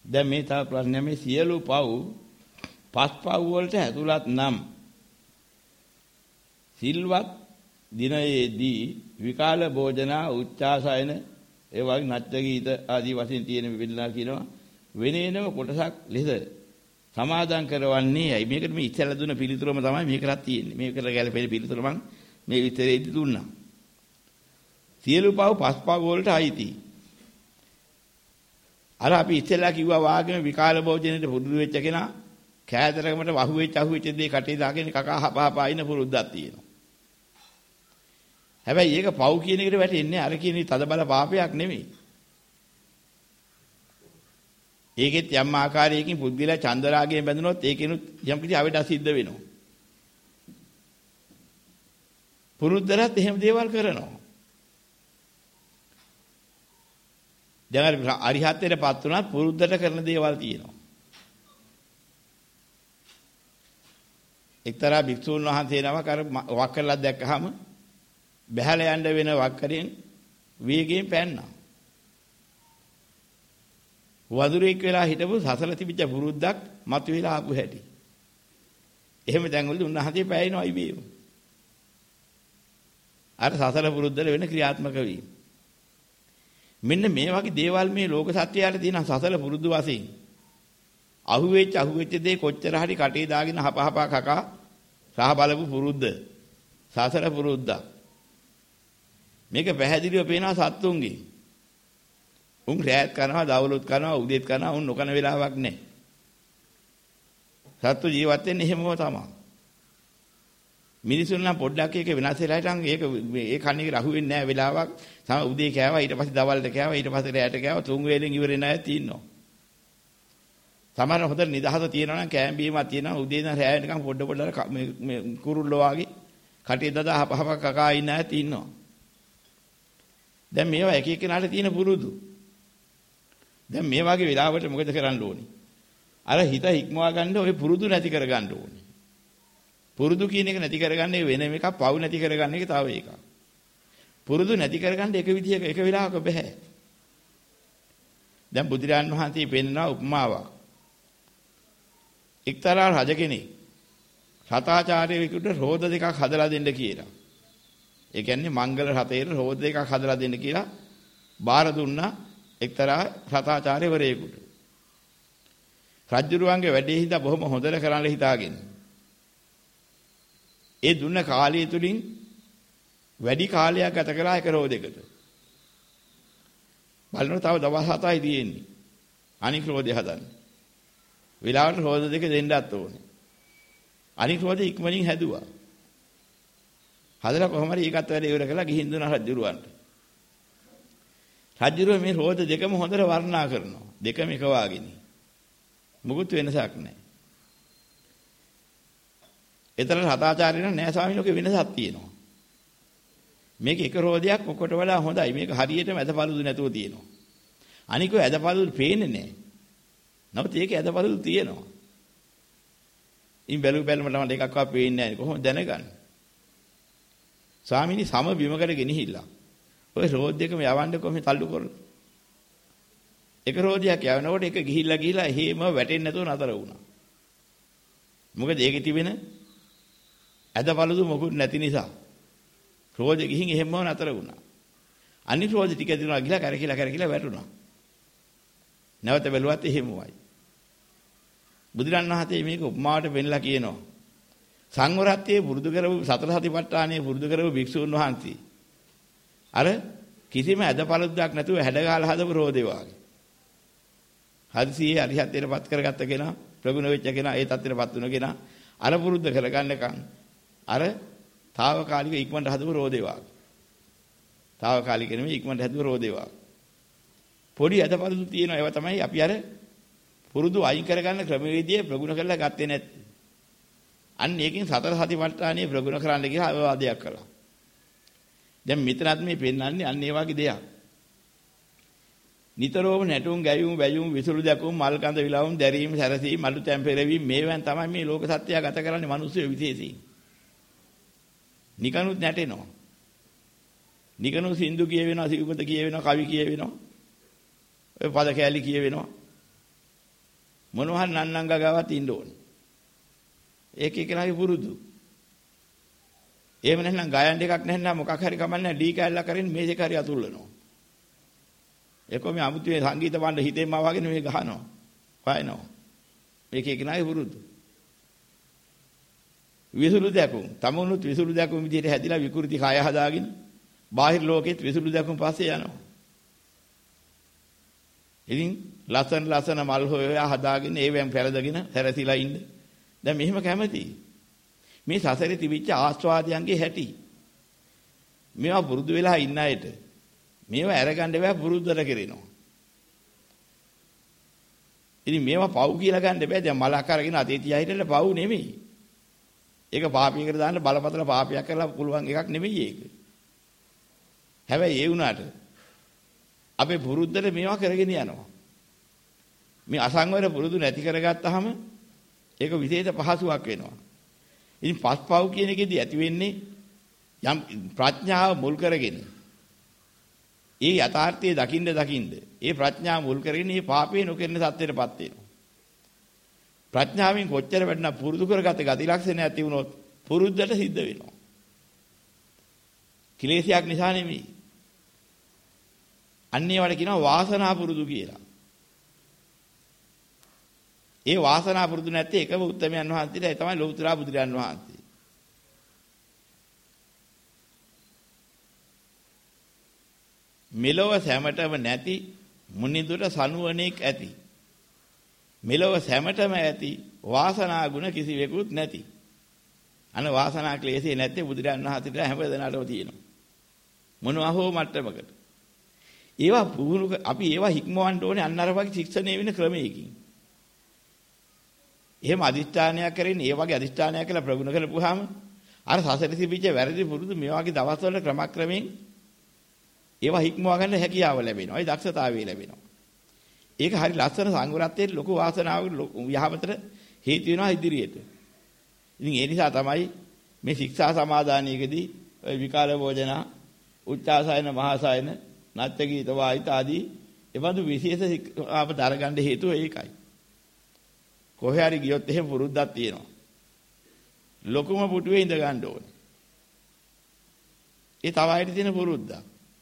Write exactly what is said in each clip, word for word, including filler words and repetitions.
දැන් මේ තව ප්‍රශ්නය මේ සියලු පව් පස් පව් වලට ඇතුළත් නම් සිල්වත් දිනයේදී විකාල භෝජන උච්චාසයන ඒ වගේ නච්ච ගීත ආදී වශයෙන් තියෙන විවිධලා කියනවා වෙනේනම කොටසක් ලෙස සමාදන් කරවන්නේ ඇයි මේකට මේ ඉස්සෙල්ලා දුන්න පිළිතුරම තමයි මේකටත් තියෙන්නේ මේකට ගැලපෙන පිළිතුර මම මේ විතරේදී දුන්නා සියලු පව් පස් පව් වලට අයිති අර අපි ඉස්සෙල්ලා කිව්වා වාගේම විකාල භෝජනෙට පුරුදු වෙච්ච කෙනා කෑදරකමට වහු වෙච්ච අහු වෙච්ච දේ කටේ දාගෙන කකා හපහපා ඉන්න පුරුද්දක් තියෙනවා හැබැයි ඒක පව් කියන එකට වැටෙන්නේ අර කියන තද බල පාපයක් නෙමෙයි. ඒකෙත් යම් ආකාරයකින් බුද්ධිලා චන්දරාගයෙන් බැඳුනොත් ඒකිනුත් යම් කිසි අවඩ සිද්ධ වෙනවා. පුරුද්දලත් එහෙම දේවල් කරනවා. දැන් අරිහත්ත්වයටපත් උනත් පුරුද්දට කරන දේවල් තියෙනවා. එක්තරා භික්ෂුන් වහන්සේ නමක් අර වක් කරලා දැක්කහම බහැලා යන්න වෙන වක්කරෙන් වේගයෙන් පැන්නා. වදුරෙක් වෙලා හිටපු සසල තිබිච්ච පුරුද්දක් මතුවලා ආපු හැටි. එහෙම දැන්වලදී උන්වහන්සේ පැයිනවා ඉබේම. අර සසල පුරුද්දල වෙන ක්‍රියාත්මක වීම. මෙන්න මේ වගේ දේවල් මේ ලෝක සත්‍යයට තියෙන සසල පුරුදු වශයෙන් අහුවෙච්ච අහුවෙච්ච දේ කොච්චර හරි කටේ දාගෙන හපහපා කකා සහ බලපු පුරුද්ද. සසල පුරුද්දා මේක පැහැදිලිව පේනවා සත්තුන්ගේ. උන් රැත් කරනවා, දවලුත් කරනවා, උදේත් කරනවා, උන් නොකන වෙලාවක් නැහැ. සත්තු ජීවත් වෙන්නේ එහෙමම තමයි. මිනිසුන් නම් පොඩ්ඩක් එක වෙනස් වෙලා හිටන් ඒක ඒ කන්නේ රහු වෙන්නේ නැහැ වෙලාවක්. තම උදේ කෑවා, ඊට පස්සේ දවල්ට කෑවා, ඊට පස්සේ රැට කෑවා, තුන් වේලෙන් ඉවර නැහැ තියෙනවා. සමහර හොඳ නිදහස තියෙනවා නම් කෑම බීමක් තියෙනවා, උදේ ඉඳන් රැය වෙනකම් පොඩ පොඩ මේ කුරුල්ලෝ වගේ කටේ දදා හපහප කකා ඉන්න ඇති ඉන්නවා. දැන් මේවා එක එකනාට තියෙන පුරුදු. දැන් මේ වගේ වෙලාවට මොකද කරන්න ඕනේ? අර හිත හික්මවා ගන්න ඔය පුරුදු නැති කර ගන්න ඕනේ. පුරුදු කියන එක නැති කරගන්නේ වෙන එකක්, පව් නැති කරගන්න එක තව එකක්. පුරුදු නැති කරගන්න එක විදියක එක වෙලාවක බෑ. දැන් බුදුරජාන් වහන්සේ පෙන්වන උපමාවක්. එක්තරා රජ කෙනෙක් රතාචාර්යෙකුට රෝද දෙකක් හදලා දෙන්න කියලා. ඒ කියන්නේ මංගල රතේට රෝද දෙකක් හදලා දෙන්න කියලා බාර දුන්නා එක්තරා රතාචාර්යවරයෙකුට. රජුරුවන්ගේ වැඩේ හිතා බොහොම හොඳට කරන්න හිතාගෙන. ඒ දුන්න කාලය තුලින් වැඩි කාලයක් ගත කළා එක රෝදයකට. බලන්න තව දවස් හතයි තියෙන්නේ. අනික් රෝදේ හදන්න. වෙලාවට රෝද දෙක දෙන්නත් ඕනේ. අනික් රෝදේ ඉක්මනින් හැදුවා. හදලා කොහොම හරි ඒකත් වැඩ ඉවර කළා ගිහින් දුන්නා රජුරුවන්ට. රජුරුව මේ රෝද දෙකම හොඳට වර්ණනා කරනවා. දෙකම එක වාගේනේ. මුකුත් වෙනසක් නැහැ. ඒතර රතාචාර්යන නෑ ස්වාමීන් වහන්සේ වෙනසක් තියෙනවා. මේක එක රෝදයක් ඔකට වඩා හොඳයි. මේක හරියටම ඇදපළුදු නැතුව තියෙනවා. අනික ඔය ඇදපළුදු පේන්නේ නැහැ. නමුත් ඒකේ ඇදපළුදු තියෙනවා. ඉන් බැලු බැලමට මට එකක්වත් පේන්නේ නැහැ. කොහොමද දැනගන්නේ? ස්වාමීනි සම බිමකට ගෙනහිල්ලා. ඔය රෝද දෙකම යවන්න කොහොමද තල්ලු කරලා? එක රෝදයක් යවනකොට එක ගිහිල්ලා ගිහිල්ලා එහෙම වැටෙන්නේ නැතුව නතර වුණා. මොකද ඒකේ තිබෙන ඇදපළුදු මොකුත් නැති නිසා රෝදෙ ගිහින් එහෙමම නතර වුණා. අනිත් රෝදෙ ටික දිනුවා ගිහලා කරකිලා කරකිලා වැටුණා. නැවත බැලුවත් එහෙමමයි. බුදුරන් වහන්සේ මේක උපමාවට පෙන්නලා කියනවා. සංවරත්වයේ පුරුදු කරපු සතර සතිපට්ඨානයේ පුරුදු කරපු භික්ෂුන් වහන්සේ අර කිසිම ඇදපළුද්දක් නැතුව හැඩගාලා හදපු රෝදේ වාගේ. හදිසියේ අරිහත්ත්වයටපත් කරගත්ත කෙනා, ප්‍රගුණ වෙච්ච කෙනා, ඒ තත්ත්වයටපත් වුණ කෙනා අර පුරුද්ද කරගන්නකම් අර తాවකාලික ඉක්මනට හදපු රෝදේ වාගේ. తాවකාලික නෙමෙයි ඉක්මනට හදපු රෝදේ වාගේ. පොඩි ඇදපළුදු තියෙනවා. ඒවා තමයි අපි අර පුරුදු අයින් කරගන්න ක්‍රමවේදයේ ප්‍රගුණ කරලා ගත්තේ නැත්තේ. අන්න ඒකෙන් සතර සතිපට්ඨානයේ ප්‍රගුණ කරන්න කියලා අවවාදයක් කළා. දැන් මෙතනත් මේ පෙන්වන්නේ අන්න ඒ වගේ දෙයක්. නිතරම නැටුම් ගැයුම් වැයුම් විසුළු දැකුම් මල් කඳ විලවුම් දැරීම සැරසීම මලු තැම්පෙරවීම මේවෙන් තමයි මේ ලෝක සත්‍යය ගත කරන්නේ මිනිස්සු විශේෂයෙන්. නිකනුත් නැටෙනවා. නිකනු සින්දු කියවෙනවා, සිව්පත කියවෙනවා, කවි කියවෙනවා. ඔය පද කැලි කියවෙනවා. මොනවා හරි නන්නංග ගාවත් ඉන්න ඕනේ. ඒක එකනාගේ පුරුදු. එහෙම නැත්නම් ගයන්න එකක් නැත්නම් මොකක් හරි කමන්නේ ඩී කැල්ලක් කරගෙන මේසෙක හරි අතුල්ලනවා. ඒකෝ මේ අමුතුවේ සංගීත බණ්ඩ හිතෙන්ම වගේ නෙමෙයි ගහනවා. වයින්නවා. මේක එකනාගේ පුරුදු. විසුළු දැකුම්. තමුණුත් විසුළු දැකුම් විදිහට හැදිලා විකෘති කය හදාගෙන බාහිර ලෝකෙත් විසුළු දැකුම් පස්සේ යනවා. ඉතින් ලස්සන ලස්සන මල් හොයලා හදාගෙන ඒවෙන් පෙරදගෙන සැරසිලා ඉන්න. දැන් මෙහෙම කැමති. මේ සසරේ තිබිච්ච ආස්වාදයන්ගේ හැටි. මේවා පුරුදු වෙලා ඉන්න අයට මේවා අරගන්න බෑ පුරුද්දට කරනවා. ඉතින් මේවා පව් කියලා ගන්න බෑ. දැන් මලක් අරගෙන අතේ තියා හිටලා පව් නෙමෙයි. ඒක පාපයකට දාන්න බලපතල පාපයක් කරලා පුළුවන් එකක් නෙමෙයි ඒක. හැබැයි ඒ වුණාට අපේ පුරුද්දට මේවා කරගෙන යනවා. මේ අසංවර පුරුදු නැති කරගත්තාම ඒක විශේෂ පහසුවක් වෙනවා. ඉතින් පස්පව් කියන එකේදී ඇති වෙන්නේ යම් ප්‍රඥාව මුල් කරගෙන ඒ යථාර්ථයේ දකින්න දකින්න ඒ ප්‍රඥාව මුල් කරගෙන මේ පාපේ නොකරන සත්‍යයටපත් වෙනවා. ප්‍රඥාවෙන් කොච්චර වැඩනා පුරුදු කරගත ගති ලක්ෂණ ඇති වුණොත් පුරුද්දට සිද්ධ වෙනවා. කිලේශයක් නිසා නෙමෙයි. අන්නේ වල කියනවා වාසනා පුරුදු කියලා. ඒ වාසනා පුරුදු නැත්තේ එකම උත්තමයන් වහන්සේට ඒ තමයි ලෞතර බුදුරයන් වහන්සේ. මෙලොව සැමටම නැති මුනිදුර සනුවණෙක් ඇති. මෙලොව සැමටම ඇති වාසනා ගුණ කිසිවෙකුත් නැති. අන වාසනා ක්ලේශේ නැත්තේ බුදුරයන් වහන්සේට හැමදෙනාටම තියෙනවා. මොනවා හෝ මට්ටමකට. ඒවා පුහුණු අපි ඒවා හික්මවන්න ඕනේ අන්න අර වගේ ශික්ෂණය වෙන ක්‍රමයකින්. එහෙම අදිෂ්ඨානයක් කරගෙන ඒ වගේ අදිෂ්ඨානයක් කියලා ප්‍රගුණ කරපුවාම අර සසර තිබිච්ච වැරදි පුරුදු මේ වගේ දවස්වල ක්‍රමක්‍රමයෙන් ඒවා හික්මවා ගන්න හැකියාව ලැබෙනවා. ඒ දක්ෂතාවය ලැබෙනවා. ඒක හරි ලස්සන සංගුණත්වයේ ලොකු වාසනාවක් යහපතට හේතු වෙනවා ඉදිරියට. ඉතින් ඒ නිසා තමයි මේ ශික්ෂා සමාදානයේදී ඔය විකාල භෝජන, උච්චාසයන, මහාසයන, නත්ත්‍ය ගීත වායිත ආදී එබඳු විශේෂ ශික්ෂාපත අරගන්න හේතුව ඒකයි. කොහේ හරි ගියොත් එහෙම පුරුද්දක් තියෙනවා. ලොකුම පුටුවේ ඉඳ ගන්න ඕනේ. ඒ තව අයට තියෙන පුරුද්දක්.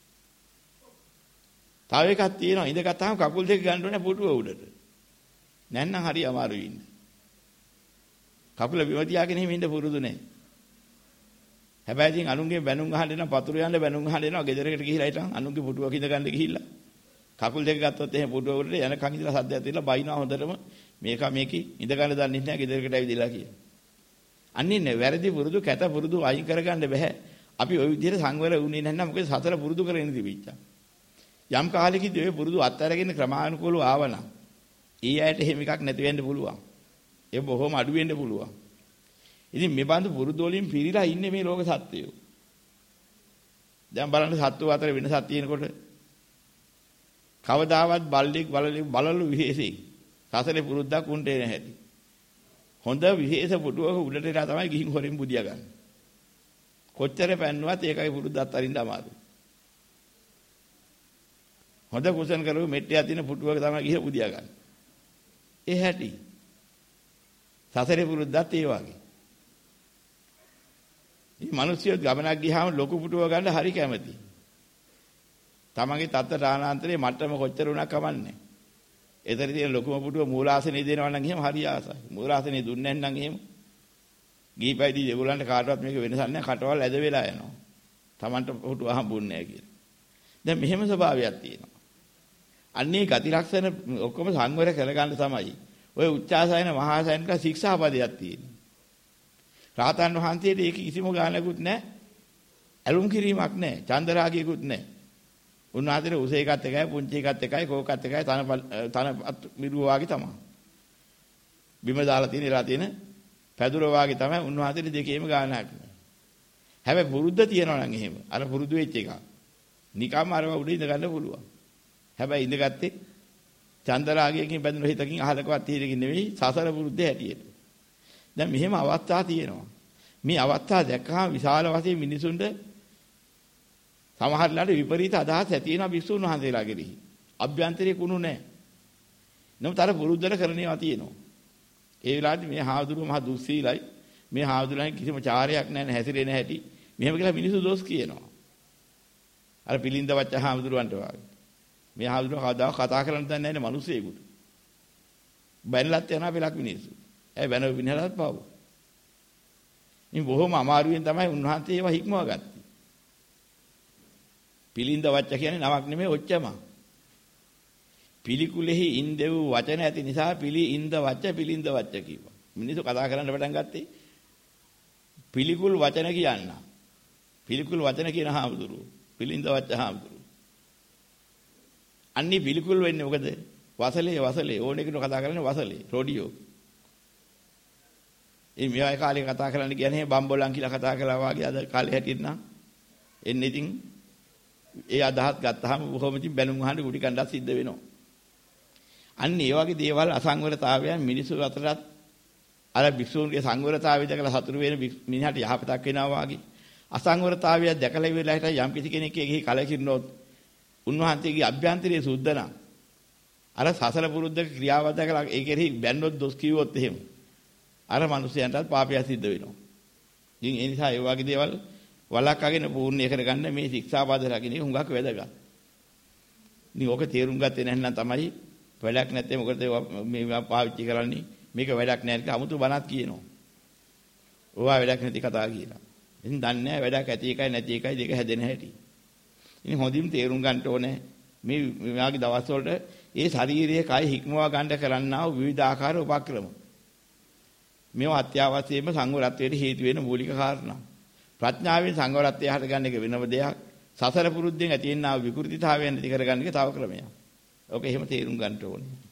තව එකක් තියෙනවා ඉඳගත්තාම කකුල් දෙක ගන්න ඕනේ පුටුව උඩට. නැත්නම් හරි අමාරුයි ඉන්න. කකුල බිම තියාගෙන එහෙම ඉන්න පුරුදු නැහැ. හැබැයි ඉතින් අනුන්ගේ බැනුම් අහන්න එනවා පතුරු යන්න බැනුම් අහන්න එනවා ගෙදරකට ගිහිලා හිටන් අනුන්ගේ පුටුවක ඉඳ ගන්න ගිහිල්ලා. කකුල් දෙක ගත්තොත් එහෙම පුටුව උඩට යනකන් ඉඳලා සද්දයක් තියලා බයිනවා හොඳටම මේක මේකේ ඉඳ ගන්න දන්නේ නැහැ ගෙදරකට ඇවිදලා කියලා. අන්නේ නේ වැරදි පුරුදු කැත පුරුදු අයින් කරගන්න බෑ. අපි ওই විදිහට සංවර වුණේ නැත්නම් මොකද සතර පුරුදු කරගෙන තිබිච්චා. යම් කාලෙකදී ඔය පුරුදු අත්හැරගෙන ක්‍රමානුකූලව ආවනම් ඊ ඇයට එහෙම එකක් නැති වෙන්න පුළුවන්. ඒ බොහොම අඩු වෙන්න පුළුවන්. ඉතින් මේ බඳු පුරුදු වලින් පිරීලා ඉන්නේ මේ ලෝක සත්‍යය. දැන් බලන්න සත්තු අතර වෙනසක් තියෙනකොට කවදාවත් බල්ලෙක් බලලු විශේෂයෙන් සසලේ පුරුද්දක් උන්ට එන හැටි. හොඳ විශේෂ පුටුවක උඩට ඉලා තමයි ගිහින් හොරෙන් බුදියා ගන්න. කොච්චර පැන්නුවත් ඒකයි පුරුද්දත් අරින්න අමාරුයි. හොඳ කුසන් කරුව මෙට්ටියක් තියෙන පුටුවක තමයි ගිහින් බුදියා ගන්න. ඒ හැටි. සසලේ පුරුද්දත් ඒ වගේ. මේ මිනිස්සු ගමනක් ගියාම ලොකු පුටුව ගන්න හරි කැමති. තමන්ගේ තත්ත රාණාන්තරේ මට්ටම කොච්චර උණක් කමන්නේ. ඒතර තියෙන ලොකුම පුටුව මූලාසනේ දෙනවා නම් එහෙම හරි ආසයි. මූලාසනේ දුන්නේ නැත්නම් එහෙම ගීපයිදී ඒගොල්ලන්ට කාටවත් මේක වෙනසක් නැහැ. කටවල් ඇද වෙලා යනවා. තමන්ට පුටුව හම්බුන්නේ නැහැ කියලා. දැන් මෙහෙම ස්වභාවයක් තියෙනවා. අන්නේ ගති ලක්ෂණ ඔක්කොම සංවර කරගන්න තමයි. ඔය උච්චාසයන මහාසයනක ශික්ෂාපදයක් තියෙනවා. රාතන් වහන්සේට ඒක කිසිම ගානකුත් නැහැ. ඇලුම් කිරීමක් නැහැ. චන්දරාගයකුත් නැහැ. උන්වහන්සේට උස එකත් එකයි පුංචි එකත් එකයි කෝකත් එකයි තන තන මිරුව වාගේ තමයි. බිම දාලා තියෙන ඉලා තියෙන පැදුර වාගේ තමයි උන්වහන්සේට දෙකේම ගානක් නැහැ. හැබැයි පුරුද්ද තියනවා නම් එහෙම අර පුරුදු වෙච්ච එක. නිකම්ම අරව උඩ ඉඳ ගන්න පුළුවන්. හැබැයි ඉඳගත්තේ චන්දරාගයකින් බැඳුන හිතකින් අහලකවත් තීරකින් නෙවෙයි සසර පුරුද්ද හැටියට. දැන් මෙහෙම අවස්ථා තියෙනවා. මේ අවස්ථා දැක්කහම විශාල වශයෙන් මිනිසුන්ට සමහරලාට විපරීත අදහස් ඇති වෙනවා භික්ෂුන් වහන්සේලා කෙරෙහි. අභ්‍යන්තරයේ කුණු නැහැ. නමුත් අර පුරුද්දට කරණේවා තියෙනවා. ඒ වෙලාවට මේ හාමුදුරුව මහ දුස්සීලයි. මේ හාමුදුරුවන්ගේ කිසිම චාරයක් නැහැ හැසිරෙන්නේ නැහැටි. මෙහෙම කියලා මිනිස්සු දොස් කියනවා. අර පිළිඳ වච්ච හාමුදුරුවන්ට වාගේ. මේ හාමුදුරුව කවදාවත් කතා කරන්න දන්නේ නැහැ නේ මිනිස්සෙකුට. බැනලත් යනවා වෙලක් මිනිස්සු. ඒ බැනව විනහලත් පාව. ඉතින් බොහොම අමාරුවෙන් තමයි උන්වහන්සේ ඒවා හික්මවා ගත්තේ. පිළිඳ වච්ච කියන්නේ නමක් නෙමෙයි ඔච්චම. පිළිකුලෙහි ඉන්දෙව් වචන ඇති නිසා පිළි ඉන්ද වච්ච පිළිඳ වච්ච කිව්වා. මිනිස්සු කතා කරන්න පටන් ගත්තේ පිළිකුල් වචන කියන්න. පිළිකුල් වචන කියන හාමුදුරුවෝ. පිළිඳ වච්ච හාමුදුරුවෝ. අන්නේ පිළිකුල් වෙන්නේ මොකද? වසලේ වසලේ ඕන එකට කතා කරන්නේ වසලේ රොඩියෝ. ඒ මෙයා කාලේ කතා කරන්න කියන්නේ බම්බෝලන් කියලා කතා කළා වගේ අද කාලේ හැටියට නම් එන්නේ ඉතින් ඒ අදහස් ගත්තාම බොහොම ඉතින් බැලුම් අහන්න කුටි කණ්ඩක් සිද්ධ වෙනවා. අන්න ඒ වගේ දේවල් අසංවරතාවයන් මිනිස්සු අතරත් අර භික්ෂූන්ගේ සංවරතාවය දැකලා සතුටු වෙන මිනිහට යහපතක් වෙනවා වගේ අසංවරතාවය දැකලා ඉවරලා හිටා යම් කිසි කෙනෙක් එහි කලකිරනොත් උන්වහන්සේගේ අභ්‍යන්තරයේ සුද්ධ නම් අර සසල පුරුද්දක ක්‍රියාව දැකලා ඒ කෙරෙහි බැන්නොත් දොස් කිව්වොත් එහෙම අර මිනිසයන්ටත් පාපය සිද්ධ වෙනවා. ඉතින් ඒ නිසා ඒ වගේ දේවල් වළක්වාගෙන පූර්ණ්‍ය කරගන්න මේ ශික්ෂාපද රකින්න හුඟක් වැදගත්. ඉතින් ඕක තේරුම් ගත්තේ නැත්නම් තමයි වැඩක් නැත්තේ මොකද මේවා පාවිච්චි කරන්නේ මේක වැඩක් නැහැ කියලා 아무තු බණක් කියනවා. ඕවා වැඩක් නැති කතා කියලා. ඉතින් දන්නේ නැහැ වැඩක් ඇති එකයි නැති එකයි දෙක හැදෙන හැටි. ඉතින් හොඳින් තේරුම් ගන්න ඕනේ මේ මෙයාගේ දවස් වලට ඒ ශාරීරික කය හික්මවා ගන්න කරන්නා වූ විවිධ ආකාර උපක්‍රම. මේවා අත්‍යවශ්‍යම සංවරත්වයට හේතු වෙන මූලික කාරණා. ප්‍රඥාවෙන් සංවරත්වය හට ගන්න එක වෙනම දෙයක්. සසර පුරුද්දෙන් ඇති වෙනා විකෘතිතාවයන් ඇති කරගන්න එක තව ක්‍රමයක්. ඕක එහෙම තේරුම් ගන්න ඕනේ.